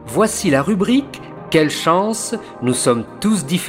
Voici la rubrique « Quelle chance, nous sommes tous différents ».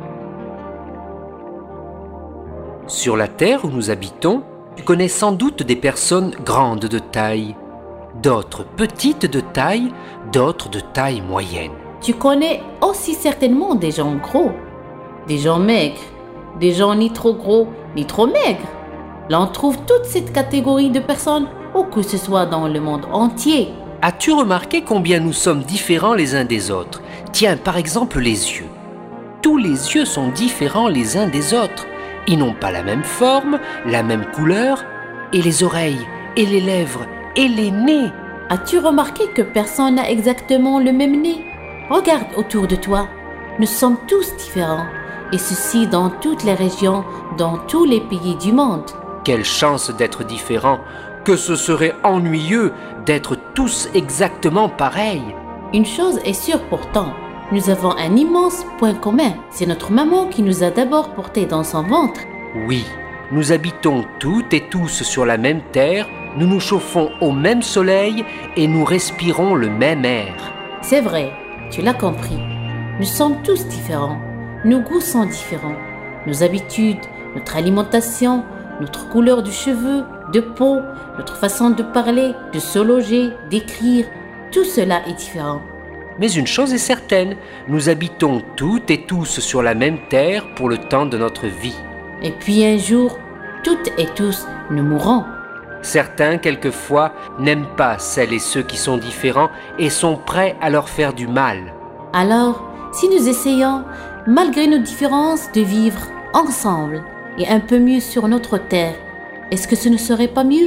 Sur la terre où nous habitons, tu connais sans doute des personnes grandes de taille, d'autres petites de taille, d'autres de taille moyenne. Tu connais aussi certainement des gens gros, des gens maigres, des gens ni trop gros ni trop maigres. Là, on trouve toute cette catégorie de personnes, où que ce soit dans le monde entier. As-tu remarqué combien nous sommes différents les uns des autres? Tiens, par exemple, les yeux. Tous les yeux sont différents les uns des autres. Ils n'ont pas la même forme, la même couleur, et les oreilles, et les lèvres, et les nez. As-tu remarqué que personne n'a exactement le même nez? Regarde autour de toi. Nous sommes tous différents, et ceci dans toutes les régions, dans tous les pays du monde. Quelle chance d'être différents! Que ce serait ennuyeux d'être tous exactement pareils. Une chose est sûre pourtant, nous avons un immense point commun. C'est notre maman qui nous a d'abord portés dans son ventre. Oui, nous habitons toutes et tous sur la même terre, nous nous chauffons au même soleil et nous respirons le même air. C'est vrai, tu l'as compris. Nous sommes tous différents. Nos goûts sont différents. Nos habitudes, notre alimentation, notre couleur de cheveux, de peau, notre façon de parler, de se loger, d'écrire, tout cela est différent. Mais une chose est certaine, nous habitons toutes et tous sur la même terre pour le temps de notre vie. Et puis un jour, toutes et tous, nous mourrons. Certains, quelquefois, n'aiment pas celles et ceux qui sont différents et sont prêts à leur faire du mal. Alors, si nous essayons, malgré nos différences, de vivre ensemble et un peu mieux sur notre terre, est-ce que ce ne serait pas mieux ?